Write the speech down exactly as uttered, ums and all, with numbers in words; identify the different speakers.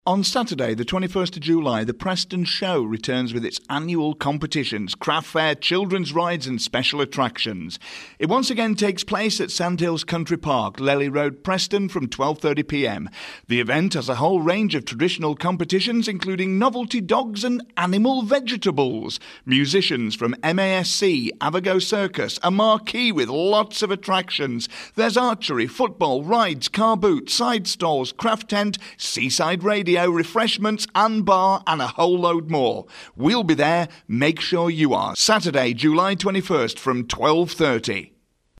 Speaker 1: On Saturday, the twenty-first of July, the Preston Show returns with its annual competitions, craft fair, children's rides and special attractions. It once again takes place at Sandhills Country Park, Lely Road, Preston from twelve thirty p m. The event has a whole range of traditional competitions including novelty dogs and animal vegetables, musicians from M A S C, Avago Circus, a marquee with lots of attractions. There's archery, football, rides, car boot, side stalls, craft tent, seaside radio, refreshments and bar and a whole load more. We'll be there. Make sure you are. Saturday, July twenty-first from twelve thirty.